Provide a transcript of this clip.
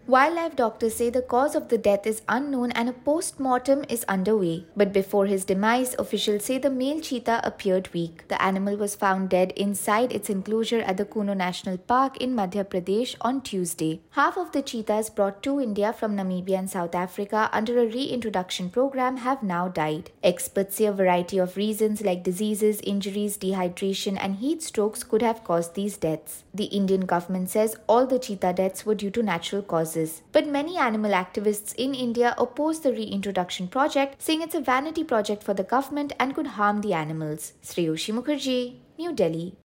Wildlife doctors say the cause of the death is unknown and a post-mortem is underway. But before his demise, officials say the male cheetah appeared weak. The animal was found dead inside its enclosure at the Kuno National Park in Madhya Pradesh on Tuesday. Half of the cheetahs brought to India from Namibia and South Africa under a reintroduction program have now died. Experts say a variety of reasons like diseases, injuries, dehydration, and heat strokes could have caused these deaths. The Indian government says all the cheetah deaths were due to natural causes. But many animal activists in India oppose the reintroduction project, saying it's a vanity project for the government and could harm the animals. Shreyoshi Mukherjee, New Delhi.